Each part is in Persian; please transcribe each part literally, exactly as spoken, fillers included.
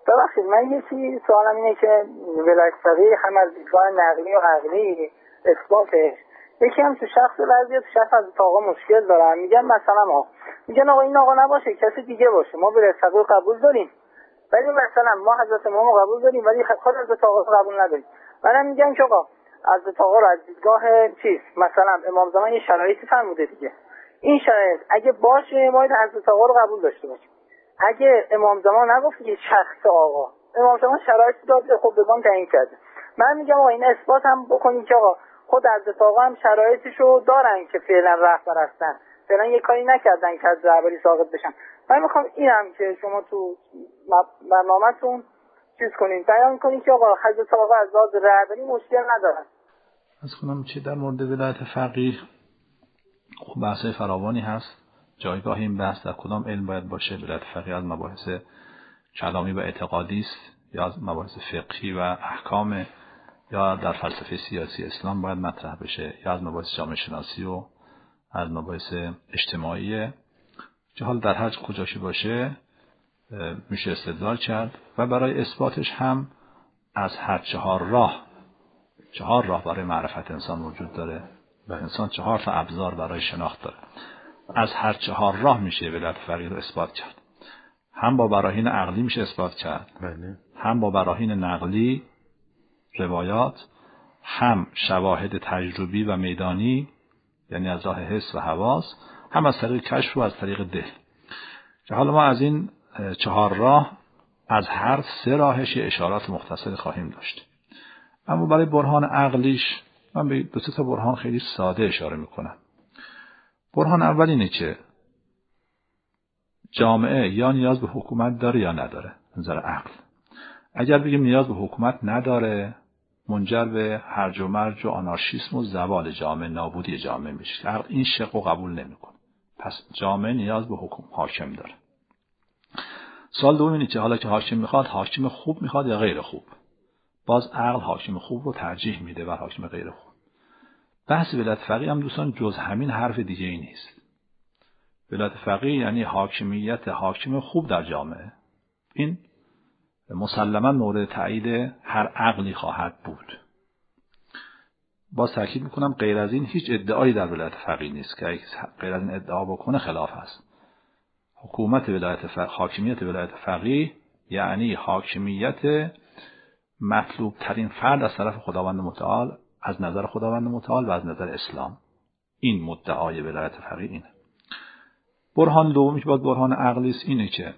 ببخشید من یه چیزی سوالم اینه که ولایت فقیه هم از دیدگاه نقلی و عقلی اثباتش، یکی هم تو شخص بعضی تو شخص از آقا مشکل دارن، میگن مثلا ها میگن آقا این آقا نباشه کسی دیگه باشه، ما ولایت فقیه قبول داریم ولی مثلا ما حضرت امام قبول داریم ولی خود حضرت آقا قبول نداریم. منم میگن که آقا حضرت آقا رو از دیدگاه چیز مثلا امام زمان یه شرایطی فرموده دیگه، این شرایط اگه باشه ما حضرت آقا رو قبول داشته باشیم، اگه امام زمان نگفت که شخص آقا، امام زمان شرایط داد خب بگم تعیین کرده، من میگم آقا این اثبات هم بکنیم که آقا خود حضرت آقا هم شرایطشو دارن که فعلا رهبر هستن، فعلا یه کاری نکردن که از رهبری ساقط بشن. من میخوام اینم که شما تو برنامه‌تون چیز کنین، بیان کنین که آقا حضرت آقا از لحاظ رهبری مشکل ندارن. از کنم چه در مورد ولایت فقیه خب بحث فراوانی هست، جایگاه این بحث در کدام علم باید باشه. ولایت فقیه از مباحث کلامی و اعتقادی است یا از مباحث فقهی و احکام، یا در فلسفه سیاسی اسلام باید مطرح بشه، یا از مباحث جامعه شناسی و از مباحث اجتماعی. که حال در هر کجاشی باشه میشه استدلال کرد و برای اثباتش هم از هر چهار راه چهار راه برای معرفت انسان وجود داره و انسان چهار تا ابزار برای شناخت داره. از هر چهار راه میشه ولایت فقیه رو اثبات کرد. هم با براهین عقلی میشه اثبات کرد، بله. هم با براهین نقلی روایات، هم شواهد تجربی و میدانی یعنی از راه حس و حواس، هم از طریق کشف و از طریق دل. که حالا ما از این چهار راه از هر سه راهش اشارات مختصر خواهیم داشت. اما برای برهان عقلیش من به دو تا برهان خیلی ساده اشاره میکنم. برهان اول اینه که جامعه یا نیاز به حکومت داره یا نداره. نظر عقل اگر بگیم نیاز به حکومت نداره، منجر به هرج و مرج و آنارشیسم و زوال جامعه، نابودی جامعه میشه. عقل این شق رو قبول نمیکنه. پس جامعه نیاز به حکم حاکم داره. سوال دوم اینه که حالا که حاکم میخواد، حاکم خوب میخواد یا غیر خوب؟ باز عقل حاکم خوب رو ترجیح میده و حاکم غیر خوب. بحث ولایت فقیه هم دوستان جز همین حرف دیگه ای نیست. ولایت فقیه یعنی حاکمیت حاکم خوب در جامعه. این مسلما مورد تایید هر عقلی خواهد بود. باز تاکید میکنم غیر از این هیچ ادعایی در ولایت فقیه نیست که غیر از این ادعا بکنه خلاف هست. حکومت ولایت فقیه، حاکمیت ولایت فقیه یعنی حاکمیت مطلوب ترین فرد از طرف خداوند متعال، از نظر خداوند متعال و از نظر اسلام. این مدعای ولایت فقیه اینه. برهان دومی که باز برهان عقلی است اینه که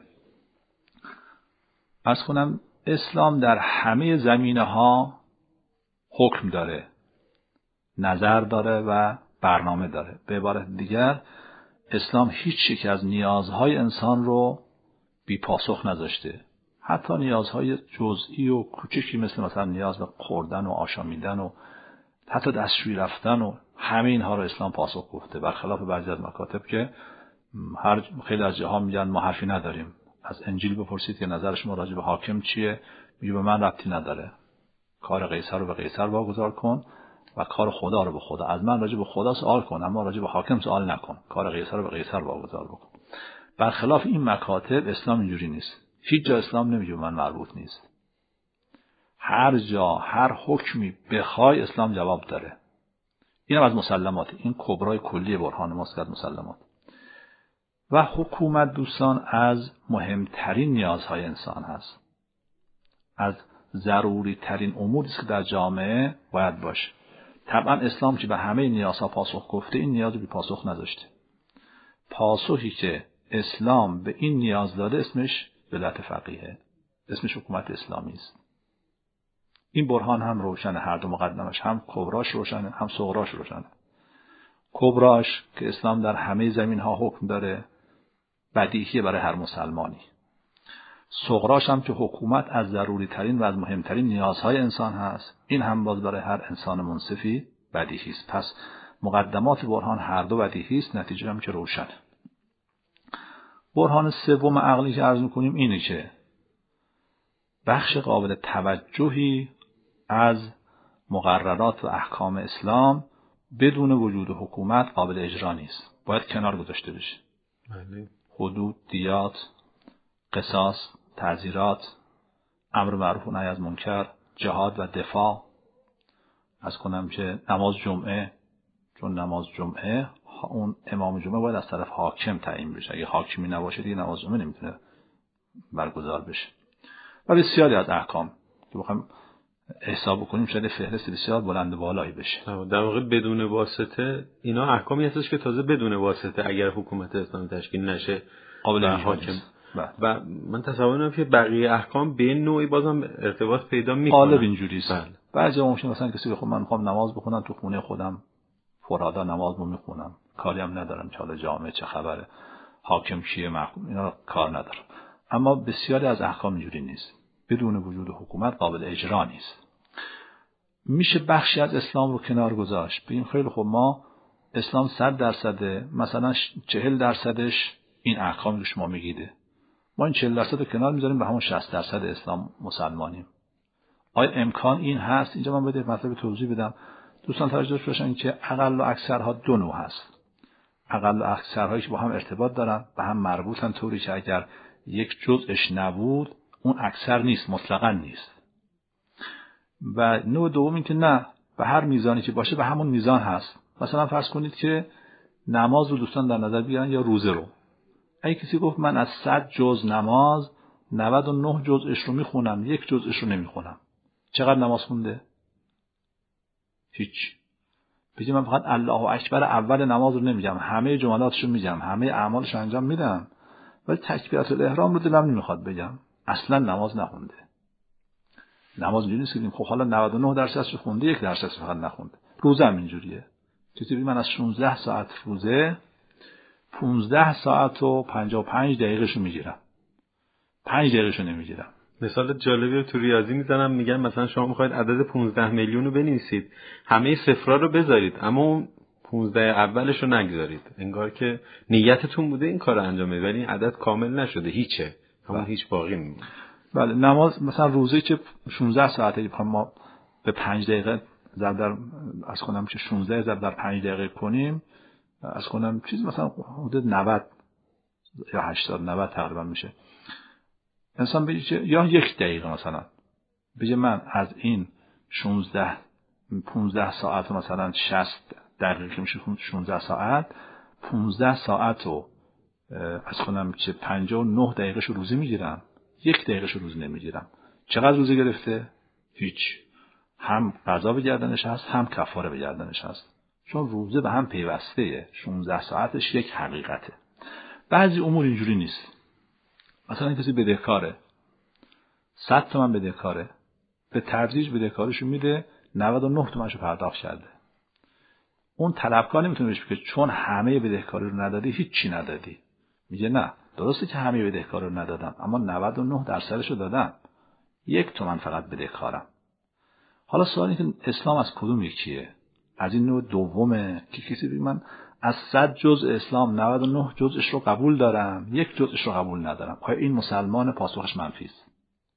از کنم اسلام در همه زمینه‌ها حکم داره، نظر داره و برنامه داره. به عبارت دیگر اسلام هیچ یک از نیازهای انسان رو بی پاسخ نذاشته. حتی نیازهای جزئی و کوچکی مثل مثلا نیاز به خوردن و آشامیدن و حتی دستشویی رفتن و همه اینها رو اسلام پاسخ گفته، برخلاف بعضی از مکاتب که هر خیلی از جاها میگن ما حرفی نداریم. از انجیل بپرسید که نظر شما راجع به حاکم چیه، میگه به من ربطی نداره، کار قیصر رو به قیصر واگذار کن و کار خدا رو به خدا. از من راجع به خدا سوال کن اما راجع به حاکم سوال نکن، کار قیصر رو به قیصر واگذار بکن. برخلاف این مکاتب اسلام اینجوری نیست. هیچ جا اسلام نمیگه من مربوط نیست. هر جا هر حکمی بخوای اسلام جواب داره. اینم از مسلمات، این کبرای کلی برهان ماست از مسلمات. و حکومت دوستان از مهمترین نیازهای انسان هست، از ضروری ترین اموری است که در جامعه باید باشه. طبعا اسلام که به همه نیازها پاسخ گفته، این نیاز رو بی پاسخ نذاشته. پاسخی که اسلام به این نیاز داده اسمش ولایت فقیه، اسمش حکومت اسلامی است. این برهان هم روشنه، هر دو مقدمش، هم کبراش روشنه هم صغراش روشنه. کبراش که اسلام در همه زمین ها حکم داره بدیهیه برای هر مسلمانی. صغراش هم که حکومت از ضروری ترین و از مهمترین نیازهای انسان هست، این هم باز برای هر انسان منصفی بدیهی است. پس مقدمات برهان هر دو بدیهی است، نتیجه هم که روشنه. برهان سوم عقلی که عرض می‌کنیم اینه که بخش قابل توجهی از مقررات و احکام اسلام بدون وجود حکومت قابل اجرا نیست، باید کنار گذاشته بشه. بله. حدود، دیات، قصاص، تعزیرات، امر معروف و نهی از منکر، جهاد و دفاع. از کنم که نماز جمعه، چون نماز جمعه اون امام جمعه باید از طرف حاکم تعیین بشه، اگه حاکمی نباشه دیگه نماز جمعه نمیتونه برگزار بشه. و بسیاری از احکام که بخوایم حساب بکنیم شاید فهرست بسیار بلند و بالایی بشه. در واقع بدون واسطه اینا احکامی هستش که تازه بدون واسطه اگر حکومت اسلامی تشکیل نشه قابل حاکم. و من تصور می‌کنم که بقیه احکام به نوعی بازم ارتباط پیدا می‌کنه. غالب اینجوریه. بله. بعضی ممکن مثلا کسی بخوام من می‌خوام نماز بخونم تو خونه خودم، فرادا نمازمو می‌خونم، کاری هم ندارم که حالا جامعه چه خبره، حاکم کیه، محکوم، اینا کار ندارم. اما بسیاری از احکام اینجوری نیست. بدون وجود حکومت قابل اجرا نیست. میشه بخشی از اسلام رو کنار گذاشت. ببین خیلی خوب، ما اسلام صد درصده، مثلا چهل درصدش این احکامی که شما میگیده، ما این چهل درصد رو کنار میذاریم، به همون شصت درصد اسلام مسلمانیم. آیا امکان این هست؟ اینجا من بده مطلب توضیح بدم. دوستان توجه داشته باشن که اقل و اکثرها دو نوع هست. اقل و اکثرهایی که با هم ارتباط دارن، به هم مربوطن، طوری که اگر یک جزءش نبود اون اکثر نیست، مطلقاً نیست. و نوع دوم این که نه، به هر میزانی که باشه به همون میزان هست. مثلا فرض کنید که نماز رو دوستان در نظر بگیرن یا روزه رو. اگه کسی گفت من از صد جز نماز نود و نه جزءش رو میخونم، یک جزءش رو نمیخونم، چقدر نماز خونده؟ هیچ. بگی من فقط الله اکبر اول نماز رو نمیگم، همه جملاتش رو میگم، همه اعمالش رو انجام میدم، ولی تکبیرات الاحرام رو دلم نمیخواد بگم، اصلا نماز نخونده. نماز اینجوری نیست که خب حالا نود و نه درصدش خونده، یک درصدش فقط نخونده. روزه هم اینجوریه. کسی بگه من از شانزده ساعت روزه پانزده ساعت و پنجاه و پنج دقیقه‌شو میگیرم، پنج دقیقه‌شو نمیگیرم. مثال جالبی رو تو ریاضی میزنم، میگن مثلا شما میخواید عدد پانزده میلیون رو بنویسید، همه صفرا رو بذارید اما اون پانزده اولش رو نگذارید، انگار که نیتتون بوده این کار رو انجام بدید ولی این عدد کامل نشده، هیچه، همون هیچ باقی میمونه. بله. نماز مثلا روزه که شانزده ساعته، بخوام ما به پنج دقیقه ضرب در از کنم که شانزده ضرب در پنج دقیقه کنیم، از کنم چیز مثلا حدود نود یا هشتاد نود تقریبا میشه. انسان بگه که یا یک دقیقه مثلا بگه من از این شانزده پانزده ساعت مثلا شصت دقیقه که میشه شانزده ساعت، پانزده ساعت رو از کنم که پنجاه و نه دقیقه شو روزی میگیرم، یک دقیقه شو روزی نمیگیرم. چقدر روزی گرفته؟ هیچ. هم قضا به گردنش هست، هم کفاره به گردنش هست، چون روزه به هم پیوسته. شانزده ساعتش یک حقیقته. بعضی امور اینجوری نیست. مثلا کسی بدهکاره، صد تومن بدهکاره، به تدریج بدهکاریشو میده، نود و نه تومنشو پرداخت کرده. اون طلبکار نمیتونه بهش بگه چون همه بدهکاری رو ندادی هیچی ندادی. میگه نه، درسته که همه بدهکاری رو ندادم اما نود و نه درصدشو دادم، یک تومن فقط بدهکارم. حالا سوال اینه که اسلام از کدوم یکیه؟ از این نوع دومه که کسی بگه من از صد جزء اسلام نود و نه جزءش رو قبول دارم، یک جزءش رو قبول ندارم. آیا این مسلمان؟ پاسخش منفی است.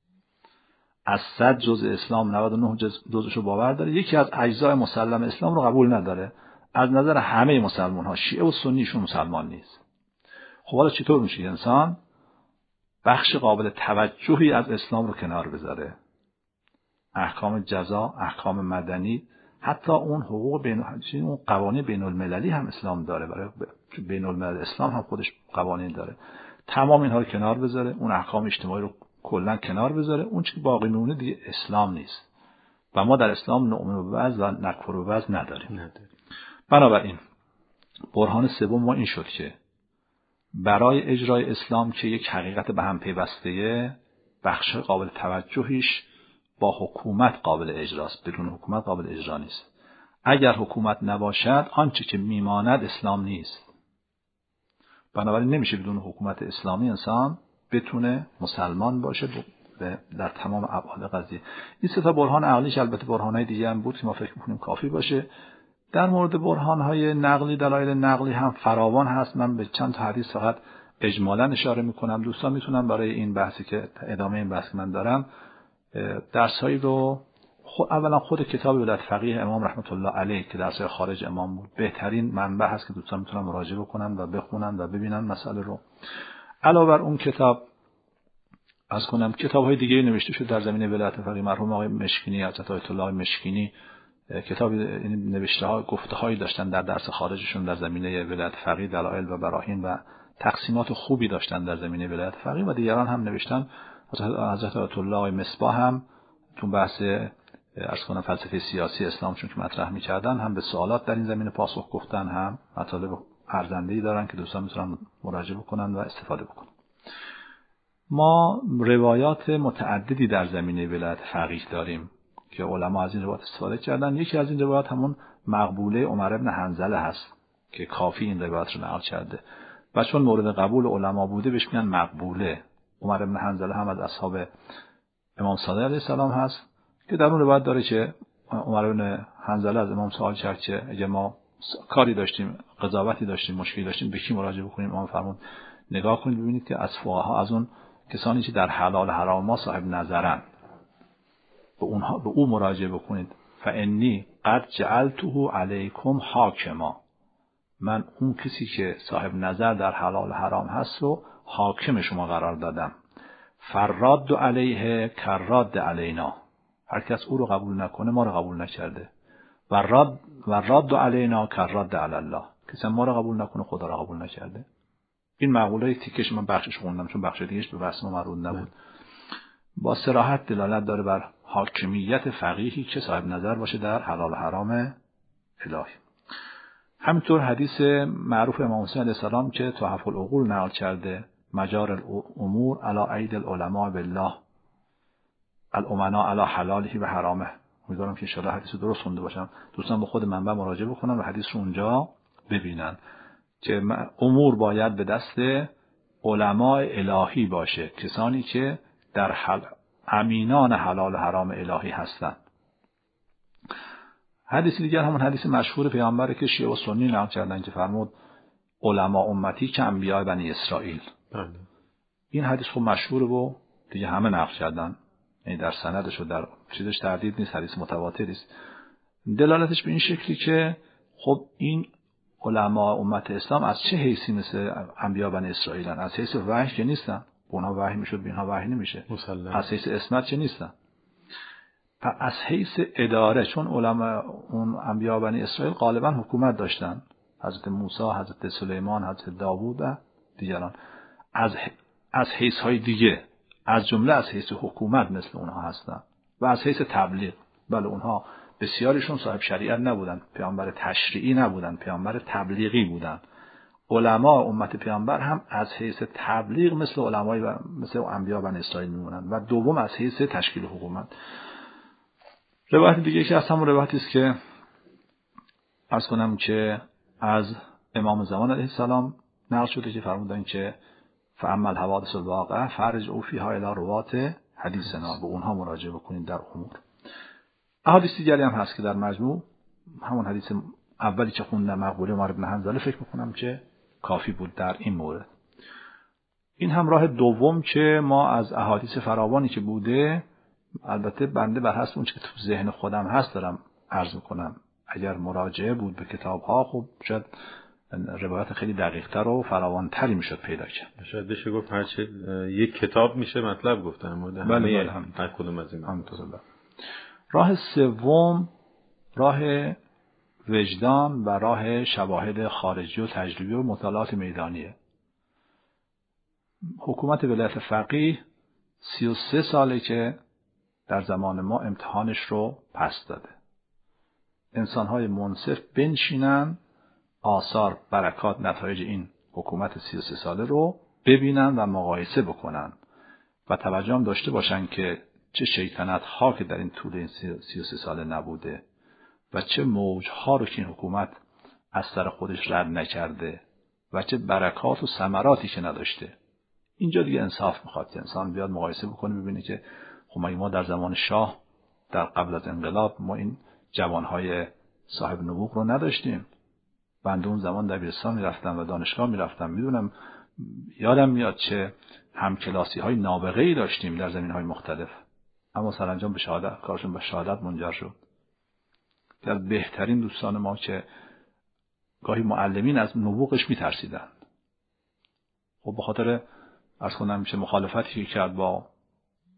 از صد جزء اسلام نود و نه جزءش رو باور داره، یکی از اجزای مسلم اسلام رو قبول نداره. از نظر همه مسلمان ها شیعه و سنیشون مسلمان نیست. خب حالا چطور میشه انسان بخش قابل توجهی از اسلام رو کنار بذاره؟ احکام جزا، احکام مدنی، حتی اون حقوق بین اون قوانین بین المللی هم اسلام داره، برای بین الملل اسلام هم خودش قوانین داره. تمام اینها رو کنار بذاره، اون احکام اجتماعی رو کلا کنار بذاره، اون چیزی که باقی میمونه دیگه اسلام نیست. و ما در اسلام نؤمن ببعض و نکفر ببعض نداریم. نداریم. بنابراین برهان سوم ما این شد که برای اجرای اسلام که یک حقیقت به هم پیوسته، بخش قابل توجهیش با حکومت قابل اجراست، بدون حکومت قابل اجرا نیست. اگر حکومت نباشد آنچه که میماند اسلام نیست. بنابراین نمیشه بدون حکومت اسلامی انسان بتونه مسلمان باشه در تمام ابعاد قضیه. این سه تا برهان عقلیش، البته برهانهای دیگه هم بود که ما فکر می‌کنیم کافی باشه. در مورد برهانهای نقلی، دلایل نقلی هم فراوان هست. من به چند تا حدیث فقط اجمالاً اشاره می‌کنم. دوستان میتونن برای این بحثی که ادامه این بحثی من دارم درسایی رو خود اولا خود کتاب ولایت فقیه امام رحمت الله علیه که درس خارج امام بود بهترین منبع هست که دوستان میتونن مراجعه بکنن و بخونن و ببینن مسئله رو. علاوه بر اون کتاب از کنم کتاب‌های دیگه نوشته شد در زمینه ولایت فقیه. مرحوم آقای مشکینی، حضرت آیت الله مشکینی کتاب نوشته‌ها گفته‌هایی داشتن در درس خارجشون در زمینه ولایت فقیه، دلایل و براهین و تقسیمات خوبی داشتن در زمینه ولایت فقیه و دیگران هم نوشتن. حضرت آیت الله آقای مصباح هم تو بحث عرض کنم فلسفه سیاسی اسلام چون که مطرح می‌کردن هم به سوالات در این زمینه پاسخ گفتن، هم مطالب ارزنده‌ای دارن که دوستان میتونن مراجعه بکنن و استفاده بکنن. ما روایات متعددی در زمینه ولایت فقیه داریم که علما از این روایات استفاده کردن. یکی از این روایات همون مقبوله عمر بن حنظله هست که کافی این روایت رو نقل کرده و چون مورد قبول علما بوده بهش میگن مقبوله. عمر بن حنظله هم از اصحاب امام صادق علیه السلام هست که در اون روایت داره که عمر بن حنظله از امام سوال کرد که اگه ما کاری داشتیم، قضاوتی داشتیم، مشکلی داشتیم، به کی مراجعه بکنیم؟ امام فرمود نگاه کنید ببینید که از فقها، از اون کسانی که در حلال حرام ما صاحب نظرن، به اونها به او مراجعه بکنید. فانی قد جعلته علیکم حاکما، من اون کسی که صاحب نظر در حلال حرام هست رو حاکم شما قرار دادم. فراد علیه کراد علینا، هر کس او رو قبول نکنه ما رو قبول نکرده. و راد و راد علینا کراد علی الله، کسی ما رو قبول نکنه خدا رو قبول نکرده. این مقوله تیکش من بخشش خوندم چون بخش دیگهش به واسه ما مربوط نبود. با صراحت دلالت داره بر حاکمیت فقیهی که صاحب نظر باشه در حلال حرام الهی. همینطور حدیث معروف امام حسین علیه السلام که تحف العقول نقل کرده، مجار الامور علی اید العلماء بالله الامنا علی حلاله و حرامه. امیدوارم که ان شاء الله حدیث رو درست خونده باشم. دوستان به خود منبع مراجعه بکنن و حدیث رو اونجا ببینن که امور باید به دست علماء الهی باشه، کسانی که در حل امینان حلال و حرام الهی هستند. حدیث دیگر همون حدیث مشهور پیامبره که شیعه و سنی نقل کردن که فرمود علما امتی که انبیاء بنی اسرائیل. بله. این حدیث خب مشهوره و دیگه همه نقل کردن، یعنی در سندش و در چیزش تردید نیست، حدیث متواتری است. دلالتش به این شکلی که خب این علما امت اسلام از چه حیثی مثل انبیاء بنی اسرائیلن؟ از حیث وحی که نیستن، اونها وحی میشد به اینها وحی نمیشه. مسلم. از حیث اسمت که نیستن. از حیث اداره، چون علما اون انبیاء بنی اسرائیل غالبا حکومت داشتن، حضرت موسی، حضرت سلیمان، حضرت داوود و دیگران. از از حیث های دیگه، از جمله از حیث حکومت مثل اونها هستن و از حیث تبلیغ. بله اونها بسیاریشون صاحب شریعت نبودن، پیامبر تشریعی نبودن، پیامبر تبلیغی بودن. علما امت پیامبر هم از حیث تبلیغ مثل علمای و مثل انبیاء بنی اسرائیل میمونن و دوم از حیث تشکیل حکومت. روایت دیگه که از همون روایتی است که عرض کنم که از امام زمان علیه السلام نقل شده که فرمودن که فاما الحوادث الواقعه فرجعوا فیها الی روات حدیثنا، به اونها مراجعه بکنید در امور. احادیث دیگری هم هست که در مجموع همون حدیث اولی که خوندم مقبوله عمر بن حنظله فکر میکنم که کافی بود در این مورد. این هم راه دوم که ما از احادیث فراوانی که بوده، البته بنده بر حسب اون چه که تو ذهن خودم هست دارم عرض میکنم، اگر مراجعه بود به کتاب ها خب شاید روایت خیلی دقیق تر و فراوان تری میشد پیدا کرد. شاید بشه گفت هر چه یک کتاب میشه مطلب گفتن مورد همه بله هم هر کدوم از این. الحمدلله. راه سوم راه وجدان و راه شواهد خارجی و تجربی و مطالعات میدانیه. حکومت ولایت فقیه سی و سه ساله که در زمان ما امتحانش رو پس داده. انسان‌های منصف بنشینن آثار، برکات، نتایج این حکومت سی و سه ساله رو ببینن و مقایسه بکنن و توجه هم داشته باشن که چه شیطنت ها که در این طول این سی و سه ساله نبوده و چه موج ها رو که این حکومت از سر خودش رد نکرده و چه برکات و ثمراتی که نداشته. اینجا دیگه انصاف میخواد که انسان بیاد مقایسه بکنه ببینه که خب ما در زمان شاه در قبل از انقلاب ما این جوانهای صاحب نبوغ رو نداشتیم. بنده اون زمان دبیرستان میرفتم و دانشگاه میرفتم، میدونم یادم میاد چه همکلاسی های نابغه‌ای داشتیم در زمین های مختلف، اما سرانجام به شهادت کارشون به شهادت منجر شد. که از بهترین دوستان ما که گاهی معلمین از نبوغش میترسیدن، خب به خاطر عرض کنم میشه مخالفتی که کرد با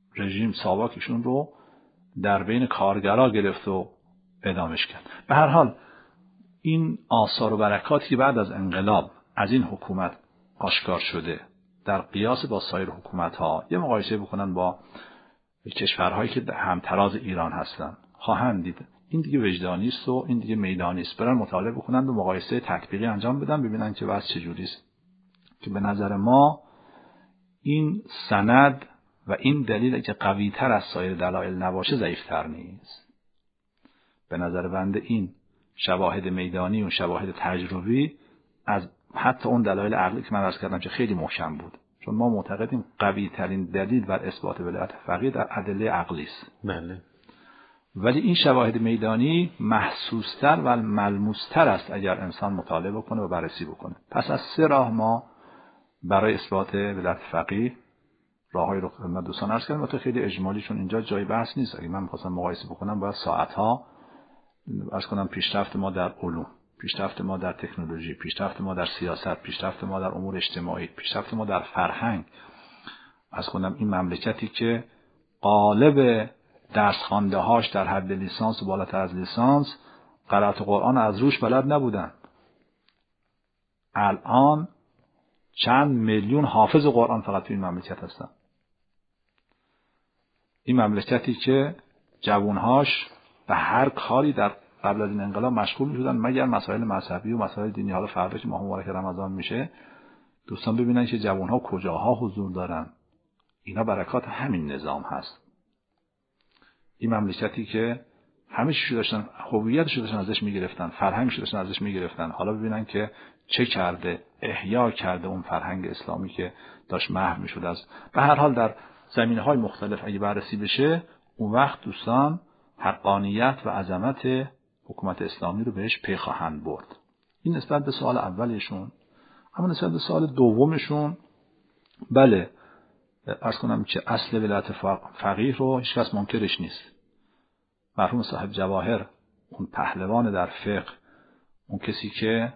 رژیم ساواکشون رو در بین کارگرها گرفت و اعدامش کرد. به هر حال این آثار و برکاتی که بعد از انقلاب از این حکومت آشکار شده در قیاس با سایر حکومت‌ها، یه مقایسه بکنن با کشورهایی که همتراز ایران هستن، خواهند دید این دیگه وجدانی است و این دیگه میدانی است. برن مطالعه بکنن و مقایسه تطبیقی انجام بدن، ببینن که وضع چجوری است. که به نظر ما این سند و این دلیل که قوی‌تر از سایر دلایل نباشه ضعیف‌تر نیست. به نظر بنده این شواهد میدانی و شواهد تجربی از حتی اون دلایل عقلی که من عرض کردم که خیلی محکم بود، چون ما معتقدیم قوی‌ترین دلیل بر اثبات ولایت فقیه در ادله عقلی است. بله. ولی این شواهد میدانی محسوس‌تر و ملموس‌تر است اگر انسان مطالعه بکنه و بررسی بکنه. پس از سه راه ما برای اثبات ولایت فقیه راههای رو خدمت دوستان عرض کردم و تو خیلی اجمالی، چون اینجا جای بحث نیست. اگه من می‌خواستم مقایسه بکنم باید ساعت‌ها عرض کنم پیشرفت ما در علوم، پیشرفت ما در تکنولوژی، پیشرفت ما در سیاست، پیشرفت ما در امور اجتماعی، پیشرفت ما در فرهنگ. عرض کنم این مملکتی که قالب درس خوانده هاش در حد لیسانس و بالاتر از لیسانس قرائت قرآن از روش بلد نبودن، الان چند میلیون حافظ قرآن فقط تو این مملکت هستن. این مملکتی که جوانهاش به هر کاری در قبل از این انقلاب مشغول شدن مگر مسائل مذهبی و مسائل دینی. حالا فردا که ماه مبارک رمضان میشه دوستان ببینن که جوانها کجاها حضور دارن. اینا برکات همین نظام هست. این مملکتی که همه چیزو داشتن، هویتشو داشتن ازش میگرفتن، فرهنگشو داشتن ازش میگرفتن، حالا ببینن که چه کرده، احیا کرده اون فرهنگ اسلامی که داشت محو میشد. از به هر حال در زمینه‌های مختلف اگه بررسی بشه اون وقت دوستان حقانیت و عظمت حکومت اسلامی رو بهش پی خواهند برد. این نسبت به سوال اولشون. اما نسبت به سوال دومشون، بله عرض کنم که اصل ولایت فقیه رو هیچ کس منکرش نیست. مرحوم صاحب جواهر، اون پهلوان در فقه، اون کسی که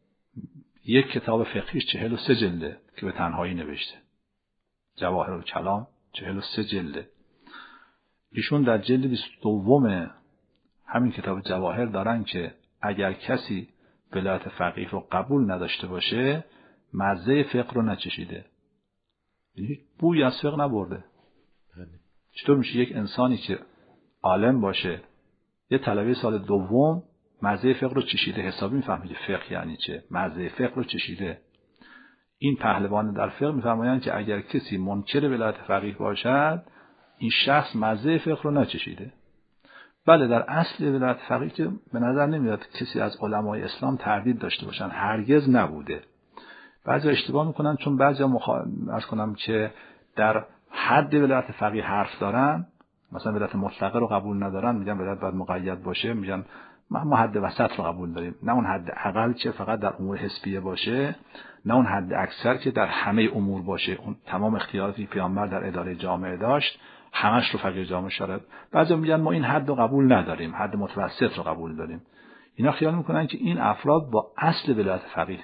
یک کتاب فقهیش چهل و سه جلده که به تنهایی نوشته، جواهر الکلام چهل و سه جلده، ایشون در جلد بیست و دوم همین کتاب جواهر دارن که اگر کسی ولایت فقیه رو قبول نداشته باشه مزه فقه رو نچشیده، هیچ بوی از فقه نبرده. چطور میشه یک انسانی که عالم باشه، یه طلبه سال دوم، مزه فقه رو چشیده؟ حسابی میفهمه که فقه یعنی چه، مزه فقه رو چشیده. این پهلوان در فقه میفرمایند که اگر کسی منکر ولایت فقیه باشد این شخص مزه فقه رو نچشیده. بله در اصل ولایت فقیه که به نظر نمیاد کسی از علمای اسلام تردید داشته باشن، هرگز نبوده. بعضی اشتباه میکنن چون بعضی مخا... عرض کنم که در حد ولایت فقیه حرف دارن، مثلا ولایت مطلقه رو قبول ندارن، میگن ولایت باید مقید باشه، میگن ما حد وسط رو قبول داریم، نه اون حد اقل که فقط در امور حسبیه باشه، نه اون حد اکثر که در همه امور باشه، اون تمام اختیاراتی پیامبر در اداره جامعه داشت همش رو فقیه جامعه شرط. بعضی میگن ما این حد رو قبول نداریم، حد متوسط رو قبول داریم. اینا خیال میکنن که این افراد با اصل ولایت فقیه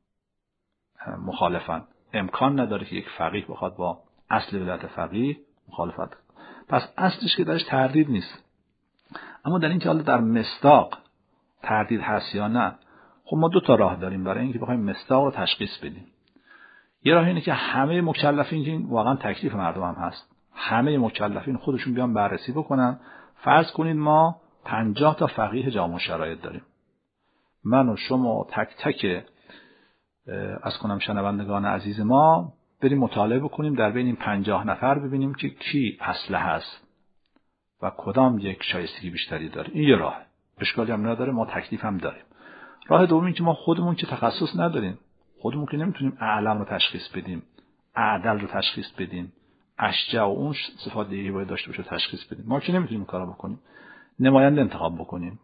مخالفن. امکان نداره که یک فقیه بخواد با اصل ولایت فقیه مخالفت. پس اصلش که درش تردید نیست. اما در این که حالا در مصداق تردید هست یا نه، خب ما دو تا راه داریم برای اینکه بخوایم مصداق رو تشخیص بدیم. یه راه اینه که همه مکلفین، که واقعا تکلیف مردم هم هست، همه مکلفین خودشون بیان بررسی بکنن. فرض کنید ما پنجاه تا فقیه جامع شرایط داریم، من و شما و تک تک از کنم شنوندگان عزیز ما بریم مطالعه بکنیم در بین این پنجاه نفر، ببینیم که کی اصله هست و کدام یک شایستگی بیشتری داره. این یه راه، اشکالی هم نداره، ما تکلیف هم داریم. راه دوم این که ما خودمون که تخصص نداریم، خودمون که نمیتونیم اعلم رو تشخیص بدیم، اعدل رو تشخیص بدیم، اشجع و اون صفات دیگه باید داشته باشه تشخیص بدیم، ما که نمیتونیم کارا بکنیم. نماینده انتخاب بکنیم،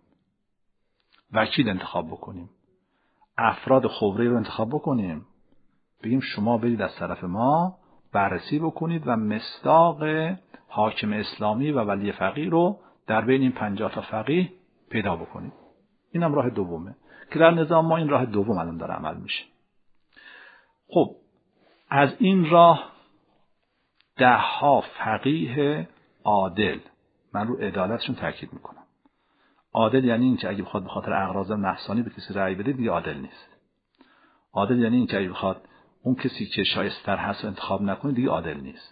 وکیل انتخاب بکنیم، افراد خبره رو انتخاب بکنیم، بگیم شما برید از طرف ما بررسی بکنید و مصداق حاکم اسلامی و ولی فقیه رو در بین این پنجاه تا فقیه پیدا بکنید. اینم راه دومه که در نظام ما این راه دوم الان داره عمل میشه. خب از این راه ده ها فقیه عادل. من رو عدالتشون تاکید میکنم. عادل یعنی این که اگه بخواد به خاطر اغراض نفسانی به کسی رأی بده دیگه عادل نیست. عادل یعنی این که اگه بخواد اون کسی که شایست‌تر هست رو انتخاب نکنه دیگه عادل نیست.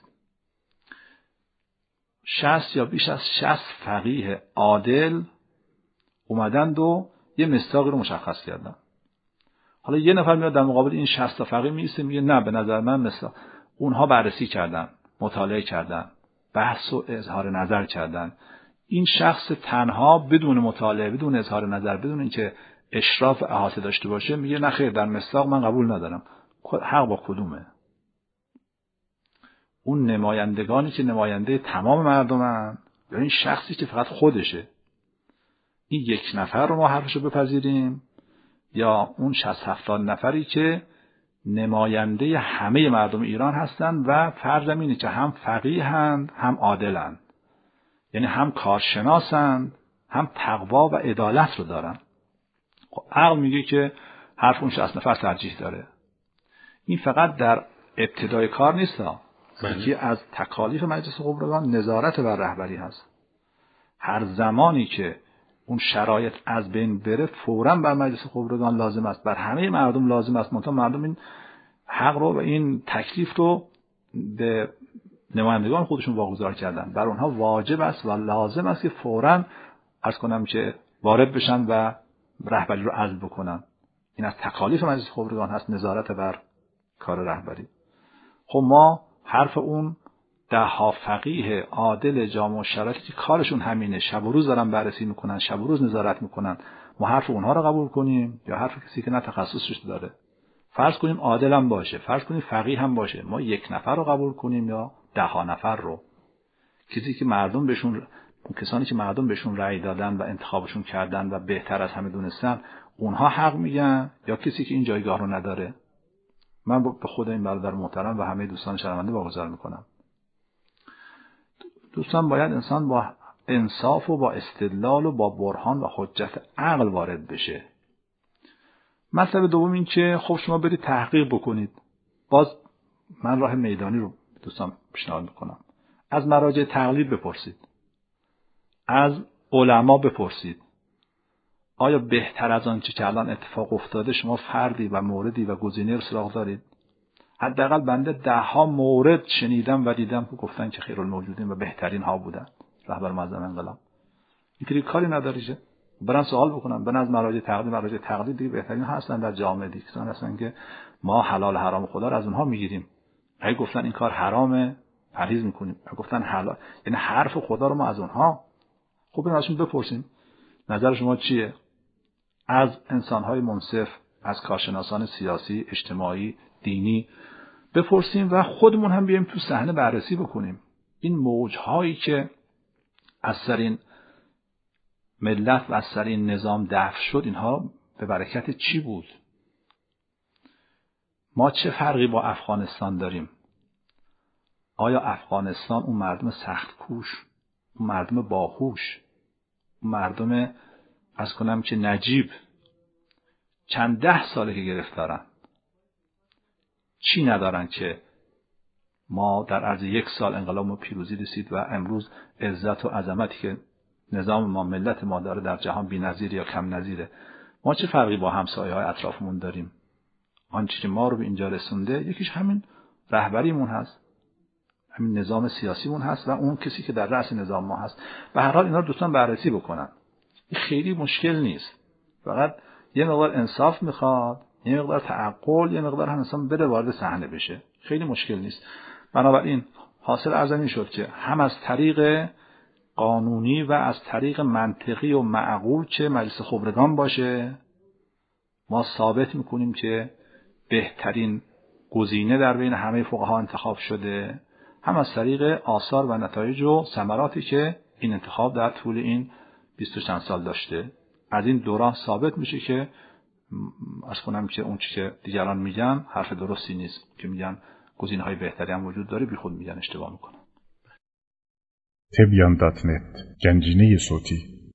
شصت یا بیش از شصت فقیه عادل اومدند و یه مصداقی رو مشخص کردن. حالا یه نفر میاد در مقابل این شصت تا فقیه میسته میگه نه به نظر من مثلا اونها بررسی کردن، مطالعه کردن، بحث و اظهار نظر کردن. این شخص تنها بدون مطالعه، بدون اظهار نظر، بدون اینکه اشراف احاطه داشته باشه میگه نه خیر در مصداق من قبول ندارم. حق با کدومه؟ اون نمایندگانی که نماینده تمام مردمن یا این شخصی که فقط خودشه؟ این یک نفر رو ما حرفشو بپذیریم یا اون شصت هفتاد نفری که نماینده همه مردم ایران هستند و فرضم اینه که هم فقیه‌اند هم عادلند، یعنی هم کارشناسند هم تقوا و عدالت رو دارن. خب عقل میگه که حرف اون شصت نفر ترجیح داره. این فقط در ابتدای کار نیست، یکی از تکالیف مجلس خبرگان نظارت بر رهبری هست. هر زمانی که اون شرایط از بین بره فوراً بر مجلس خبرگان لازم است، بر همه مردم لازم است، منتها مردم این حق رو و این تکلیف رو به نمایندگان خودشون واگذار کردن. بر اونها واجب است و لازم است که فوراً عرض کنم که وارد بشن و رهبری رو عزل بکنن. این از تکالیف مجلس خبرگان هست، نظارت بر کار رهبری. خب ما حرف اون ده ها فقیه عادل جامع الشرایطی که کارشون همینه، شب و روز دارن بررسی میکنن، شب و روز نظارت میکنن، ما حرف اونها رو قبول کنیم یا حرف کسی که نه تخصصش داره؟ فرض کنیم عادل هم باشه، فرض کنیم فقیه هم باشه، ما یک نفر رو قبول کنیم یا ده ها نفر رو؟ کسی که مردم بهشون، کسانی که مردم بهشون رأی دادن و انتخابشون کردن و بهتر از همه دونستن، اونها حق میگن یا کسی که این جایگاه رو نداره؟ من به خود این برادر محترم و همه دوستان شنونده واگذار میکنم. دوستان باید انسان با انصاف و با استدلال و با برهان و حجت عقل وارد بشه. مطلب دوم این که خب شما برید تحقیق بکنید. باز من راه میدانی رو دوستان پیشنهاد میکنم. از مراجع تقلید بپرسید. از علما بپرسید. آیا بهتر از آن چه که الان اتفاق افتاده شما فردی و موردی و گزینه رو سراغ دارید؟ حداقل بنده ده ها مورد شنیدم و دیدم که گفتن که خیرالموجودین و بهترین ها بودن رهبر معظم انقلاب. اینطوری کاری نداریشه؟ برن سوال بکنن، برن از مراجع تقلید، مراجع تقلید دیگه بهترین ها هستن در جامعه دیگه، کسان هستن که ما حلال حرام خدا رو از اونها میگیریم. اگه گفتن این کار حرامه پرهیز میکنیم، اگه گفتن حلال، یعنی حرف خدا رو ما از اونها. خب برن ازشون بپرسیم نظر شما چیه؟ از انسان‌های منصف، از کارشناسان سیاسی، اجتماعی، دینی بپرسیم و خودمون هم بیایم تو صحنه بررسی بکنیم. این موج‌هایی که از سر این ملت و از سر این نظام دفع شد، اینها به برکت چی بود؟ ما چه فرقی با افغانستان داریم؟ آیا افغانستان اون مردم سخت کوش، اون مردم باهوش، اون مردم از کنم که نجیب چند ده ساله که گرفتارن چی ندارن که ما در عرض یک سال انقلاب ما پیروزی رسید و امروز عزت و عظمتی که نظام ما ملت ما داره در جهان بی‌نظیر یا کم نظیره؟ ما چه فرقی با همسایه‌های اطرافمون داریم؟ آنچه که ما رو به اینجا رسونده یکیش همین رهبریمون هست، همین نظام سیاسیمون هست و اون کسی که در رأس نظام ما هست. به هر حال اینا رو دوستان بررسی بکنن. این خیلی مشکل نیست، فقط یه مقدار انصاف میخواد، یه مقدار تعقل، یه مقدار هم انسان بده وارد صحنه بشه. خیلی مشکل نیست. بنابراین حاصل ارزمی شد که هم از طریق قانونی و از طریق منطقی و معقول که مجلس خبرگان باشه ما ثابت میکنیم که بهترین گزینه در بین همه فقها انتخاب شده، هم از طریق آثار و نتایج و ثمراتی که این انتخاب در طول این بیست و چند سال داشته. از این دوران ثابت میشه که از کنم که اون چی که دیگران میگن حرف درستی نیست، که میگن گزینه‌های بهتری هم وجود داره، بی خود میگن اشتباه میکنن. تبیان دات نت، گنجینه صوتی.